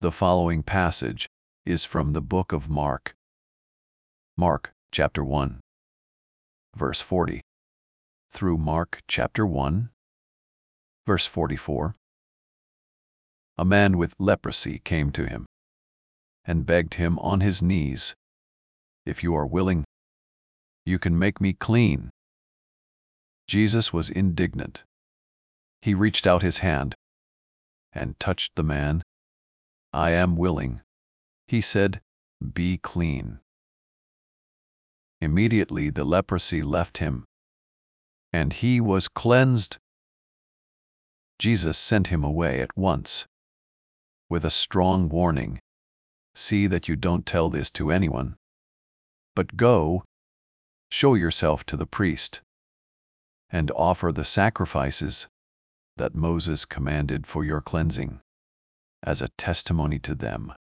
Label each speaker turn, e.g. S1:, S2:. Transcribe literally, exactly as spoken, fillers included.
S1: The following passage is from the book of Mark. Mark chapter one, verse forty. Through Mark chapter one, verse forty-four. A man with leprosy came to him and begged him on his knees, "If you are willing, you can make me clean." Jesus was indignant. He reached out his hand and touched the man. "I am willing," he said, "be clean." Immediately the leprosy left him, and he was cleansed. Jesus sent him away at once, with a strong warning, "See that you don't tell this to anyone, but go, show yourself to the priest, and offer the sacrifices that Moses commanded for your cleansing, as a testimony to them."